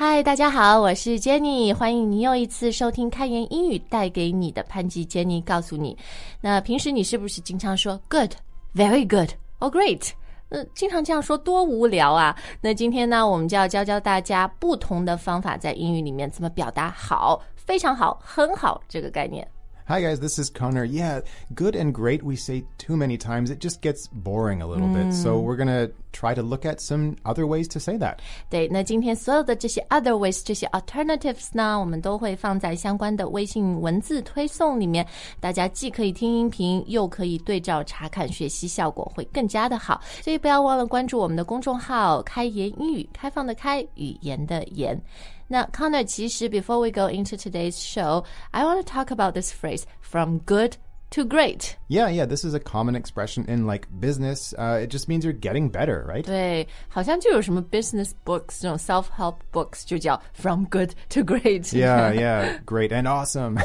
嗨，大家好，我是 Jenny， 欢迎你又一次收听开言英语带给你的潘吉 Jenny 告诉你。那平时你是不是经常说 good, very good, or great？经常这样说多无聊啊。那今天呢，我们就要教大家不同的方法在英语里面怎么表达好、非常好、很好这个概念。 Hi guys, this is Connor. Yeah, good and great we say too many times. It just gets boring a little bit. So we're going to try to look at some other ways to say that. 对，那今天所有的这些 other ways, 这些 alternatives 呢，我们都会放在相关的微信文字推送里面，大家既可以听音频，又可以对照查看，学习效果会更加的好。所以不要忘了关注我们的公众号开言英语，开放的开，语言的言。那 Connor, 其实 before we go into today's show, I want to talk about this phrase, from good to great. Yeah, this is a common expression in like business. It just means you're getting better, right? 对，好像就有什么 business books, 这种 self-help books 就叫 from good to great. Yeah, great and awesome.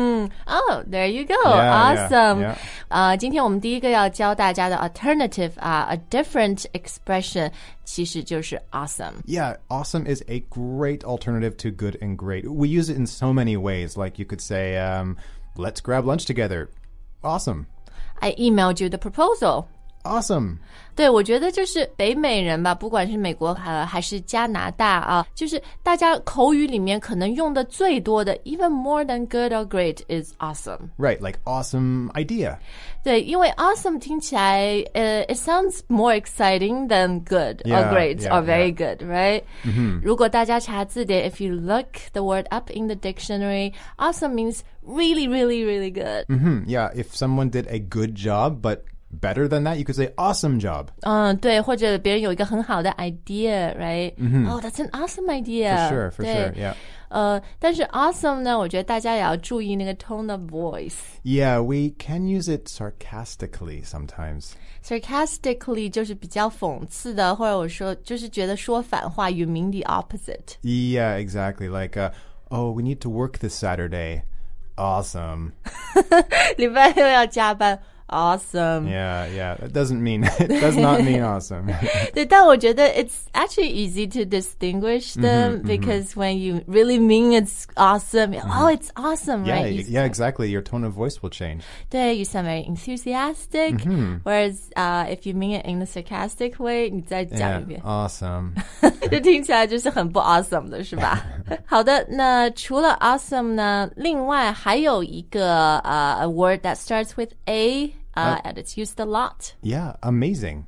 Oh, there you go. Yeah, Awesome. yeah. 今天我们第一个要教大家的 alternative, a different expression, 其实就是 awesome. Yeah, awesome is a great alternative to good and great. We use it in so many ways. Like you could say, let's grab lunch together. Awesome. I emailed you the proposal. Awesome. 对，我觉得就是北美人吧，不管是美国还是加拿大啊，就是大家口语里面可能用的最多的 even more than good or great is awesome. Right, like awesome idea. 对，因为 awesome 听起来it sounds more exciting than good or great or very good, right? 如果大家查字典 if you look the word up in the dictionary, awesome means really, really, really good. Yeah, if someone did a good job, but better than that, you could say awesome job. 对，或者别人有一个很好的 idea, right? Oh, that's an awesome idea. For sure, yeah. 但是 awesome 呢，我觉得大家也要注意那个 tone of voice. Yeah, we can use it sarcastically sometimes. Sarcastically 就是比较讽刺的，或者我说就是觉得说反话 you mean the opposite. Yeah, exactly. Like, oh, we need to work this Saturday. Awesome. 礼拜六要加班Awesome. Yeah. It does not mean awesome. 对，但我觉得 it's actually easy to distinguish them because when you really mean it's awesome, oh, it's awesome, Yeah, right? yeah, exactly. Your tone of voice will change. 对, you sound very enthusiastic, whereas if you mean it in a sarcastic way, 你再讲一遍 Awesome. 就听起来就是很不 awesome 的是吧？好的，那除了 awesome 呢，另外还有一个a word that starts with A,and it's used a lot. Yeah, amazing.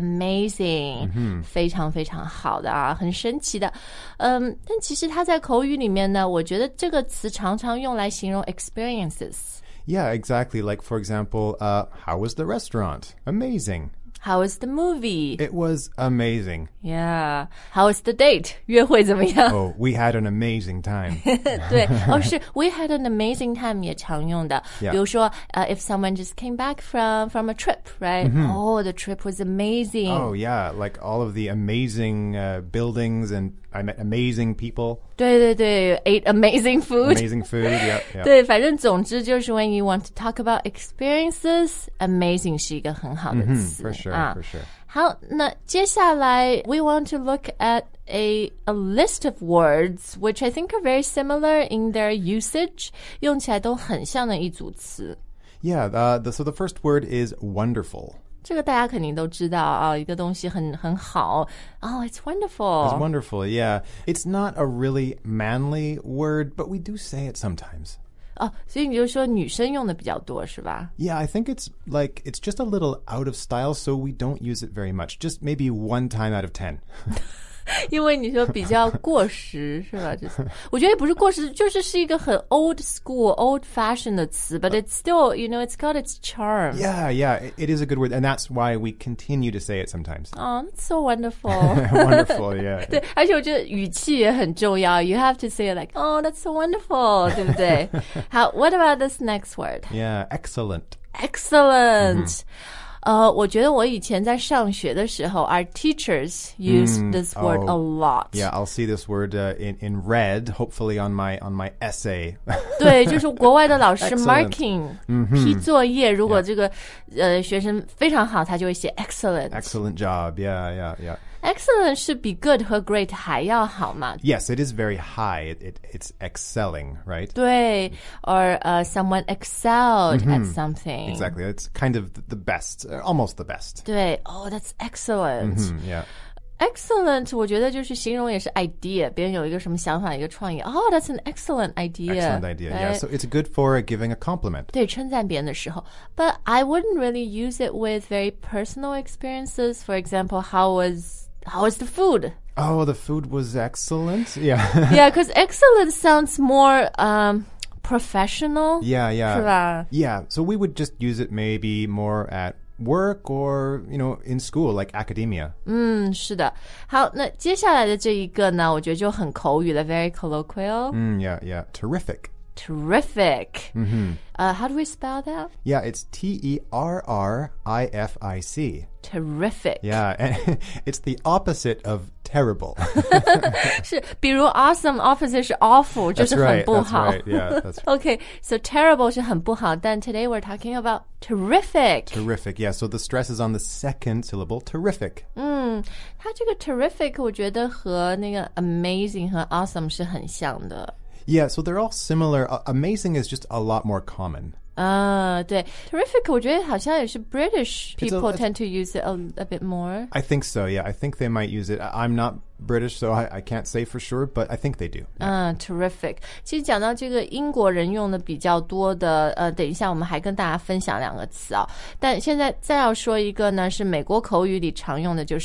Amazing. 非常非常好的啊，很神奇的。但其实它在口语里面呢，我觉得这个词常常用来形容 experiences. Yeah, exactly. Like, for example, how was the restaurant? Amazing. How was the movie? It was amazing. Yeah. How was the date? 约会怎么样？ Oh, we had an amazing time. 对，是 we had an amazing time 也常用的。 Yeah. 比如说if someone just came back from a trip, right? Oh, the trip was amazing. Oh, yeah. Like all of the amazing buildings and I met amazing people. 对 ate amazing food. Amazing food, yeah. 对，反正总之就是 when you want to talk about experiences, amazing 是一个很好的词。 For sure, for sure. 好，那接下来 we want to look at a list of words which I think are very similar in their usage, 用起来都很像的一组词。 Yeah, so the first word is wonderful. 这个大家肯定都知道啊，一个东西很好。Oh, it's wonderful. It's wonderful, yeah. It's not a really manly word, but we do say it sometimes. 所以你就说女生用的比较多是吧？ Yeah, I think it's just a little out of style, so we don't use it very much. Just maybe 1 time out of 10. 因为你说比较过时是吧？就是我觉得也不是过时，就是一个很 old school, old fashioned 的词 but it's still, it's got its charm. Yeah, it is a good word, and that's why we continue to say it sometimes. Oh, that's so wonderful. Wonderful, yeah. 对，而且我觉得语气也很重要。You have to say it like, oh, that's so wonderful, 对不对？好 what about this next word? Yeah, excellent. Excellent. 我觉得我以前在上学的时候 our teachers use this word a lot. Yeah, I'll see this word in red, hopefully on my essay. 对，就是国外的老师 Excellent. marking 批作业，如果这个学生非常好，他就会写 excellent. Excellent job. Yeah. excellent 是比 good 和 great 还要好嘛。 Yes, it is very high. It's excelling, right? 对 or someone excelled at something. Exactly. It's kind of the best, almost the best. 对 oh that's excellent. Yeah. Excellent 我觉得就是形容也是 idea 别人有一个什么想法一个创意 oh that's an excellent idea. Excellent idea, yeah. So it's good for giving a compliment. 对称赞别人的时候 but I wouldn't really use it with very personal experiences. For example, how was the food? Oh, the food was excellent. Yeah. Yeah, because excellent sounds more professional. Yeah, 是吧 yeah. So we would just use it maybe more at work or, in school, like academia. 是的。好，那接下来的这一个呢，我觉得就很口语了 very colloquial. Yeah. Terrific. Terrific. How do we spell that? Yeah, it's Terrific. Terrific. Yeah, and it's the opposite of terrible. 是，比如 awesome opposite 是 awful 就是很不好。 That's right. Yeah, that's right. Okay, so terrible 是很不好，但 today we're talking about terrific. Terrific, yeah. So the stress is on the second syllable, terrific. 它这个 terrific 我觉得和那个 amazing 和 awesome 是很像的。 Yeah, so they're all similar. Amazing is just a lot more common. 对 terrific 我觉得好像也是 British people tend to use it a bit more. I think so, yeah. I think they might use it. I'm not British, so I can't say for sure, but I think they do. Terrific. 其实讲到这个英国人用的比较多的等一下我们还跟大家分享两个词啊。但现在再要说一个呢，是美国口语里常用的就是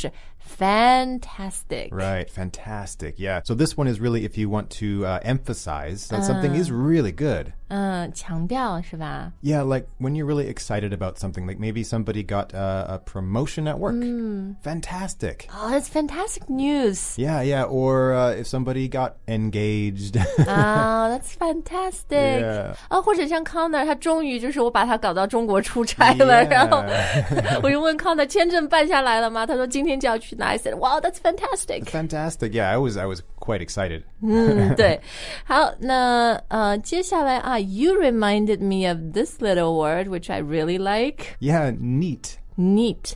fantastic. Right, fantastic, yeah. So this one is really if you want to emphasize that something is really good. 强调是吧 Yeah, like when you're really excited about something, like maybe somebody got a promotion at work. Fantastic. Oh, that's fantastic news. Yeah. Or if somebody got engaged. Oh, that's fantastic. Yeah. 或者像 Connor 他终于就是我把他搞到中国出差了 Yeah. 然后我又问 Connor 签证办下来了吗？他说今天就要去拿 I said, wow, that's fantastic. Fantastic. Yeah, I was quite excited. 对。好，那接下来you reminded me of this little word which I really like. Yeah, neat. Neat.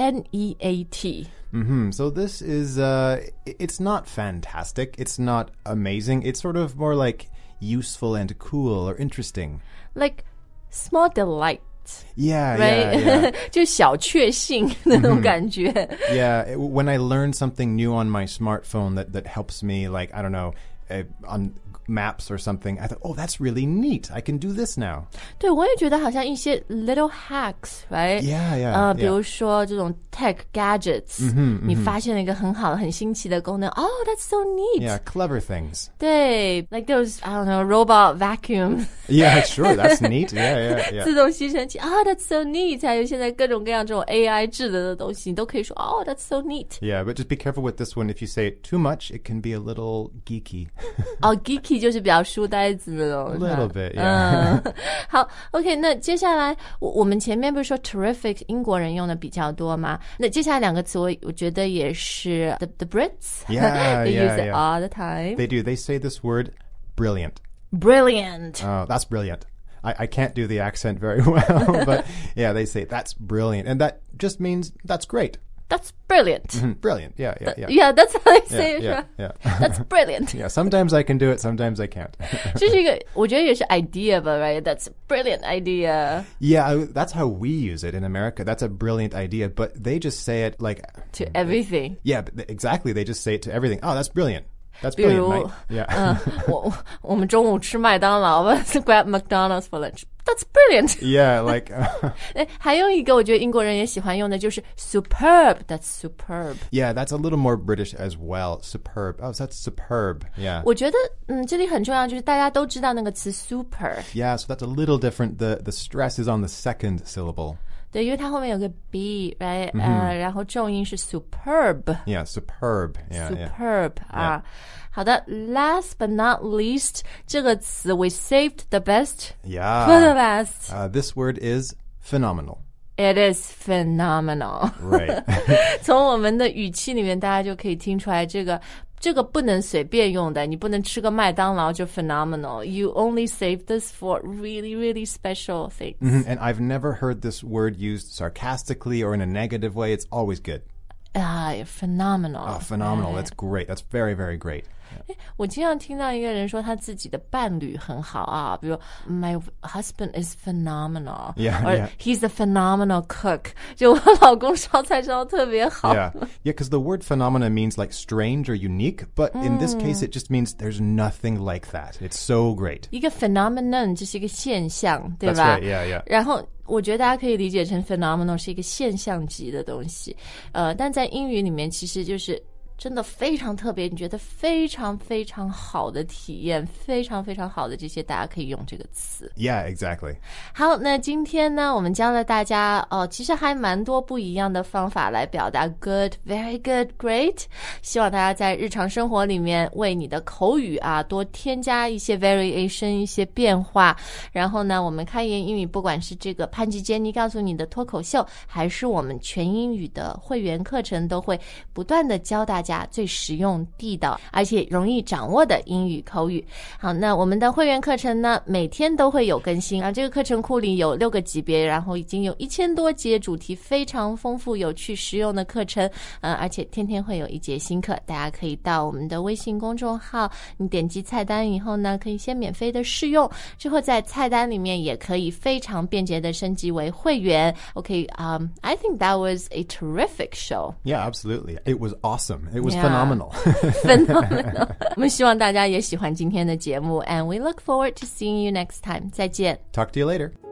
N-E-A-T. So this is, it's not fantastic. It's not amazing. It's sort of more like useful and cool or interesting. Like small delight. Yeah, right? 就小确幸那种感觉。 Yeah, when I learn something new on my smartphone that helps me, like, I don't know, on maps or something, I thought, oh, that's really neat. I can do this now. 对，我也觉得好像一些 little hacks, right? Yeah. 比如说这种 tech gadgets, 你发现了一个很好的、很新奇的功能 Oh, that's so neat. Yeah, clever things. 对 like those, I don't know, robot vacuum. Yeah, sure, that's neat. Yeah. 自动吸尘器 that's so neat. 还有现在各种各样这种 AI 智能的东西，你都可以说 Oh, that's so neat. Yeah, but just be careful with this one. If you say it too much, it can be a little geeky. Geeky 就是比较书呆子那种 A little bit, yeah. 好 OK 那接下来我们前面不是说 terrific 英国人用的比较多吗？那接下来两个词我觉得也是 the Brits Yeah, they use it yeah. all the time. They do. They say this word, brilliant. Brilliant. Oh, that's brilliant. I can't do the accent very well, but yeah, they say that's brilliant. And that just means that's great. That's brilliant. Brilliant. Yeah. Yeah, that's how I say it. Yeah. That's brilliant. Yeah, sometimes I can do it, sometimes I can't. 这是一个我觉得也是 idea 吧 right? That's a brilliant idea. Yeah, that's how we use it in America. That's a brilliant idea, but they just say it like... To everything. Yeah, exactly. They just say it to everything. Oh, that's brilliant. That's brilliant, mate. Yeah. 我们中午吃麦当劳 let's grab McDonald's for lunch. That's brilliant. Yeah, like... 还有一个我觉得英国人也喜欢用的就是 superb. That's superb. Yeah, that's a little more British as well. Superb. Oh, so that's superb. Yeah. 我觉得这里很重要就是大家都知道那个词 super. Yeah, so that's a little different. The stress is on the second syllable. 对，因为它后面有个 b, right? 然后重音是 superb. Yeah, superb. Yeah, superb. 好的 last but not least 这个词 we saved the best Yeah. for the last. This word is phenomenal. It is phenomenal. Right. 从我们的语气里面大家就可以听出来这个不能随便用的，你不能吃个麦当劳就 phenomenal. You only save this for really, really special things. And I've never heard this word used sarcastically or in a negative way. It's always good. phenomenal. Oh, phenomenal. That's great. That's very, very great. 我经常听到一个人说他自己的伴侣很好啊，比如 My husband is phenomenal. Yeah, or yeah. He's a phenomenal cook. 就我老公烧菜烧得特别好。 Yeah, because the word phenomena means like strange or unique, but in this case, it just means there's nothing like that. It's so great. 一个 phenomenon 就是一个现象，对吧？ That's right, yeah, yeah. 然后我觉得大家可以理解成 phenomenal 是一个现象级的东西，但在英语里面其实就是真的非常特别，你觉得非常非常好的体验，非常非常好的这些，大家可以用这个词。 Yeah, exactly. 好，那今天呢，我们教了大家其实还蛮多不一样的方法来表达 good, very good, great。希望大家在日常生活里面为你的口语多添加一些 variation， 一些变化。然后呢，我们开言英语，不管是这个潘吉杰尼告诉你的脱口秀，还是我们全英语的会员课程，都会不断的教大家最实用地道而且容易掌握的英语口语。好，那我们的会员课程呢，每天都会有更新这个课程库里有6个级别，然后已经有1000多节，主题非常丰富有趣实用的课程而且天天会有一节新课，大家可以到我们的微信公众号，你点击菜单以后呢，可以先免费的试用，之后在菜单里面也可以非常便捷的升级为会员。Okay, I think that was a terrific show. Yeah, absolutely. It was awesome. It was phenomenal. Phenomenal. 我们希望大家也喜欢今天的节目 and we look forward to seeing you next time. 再见。 Talk to you later.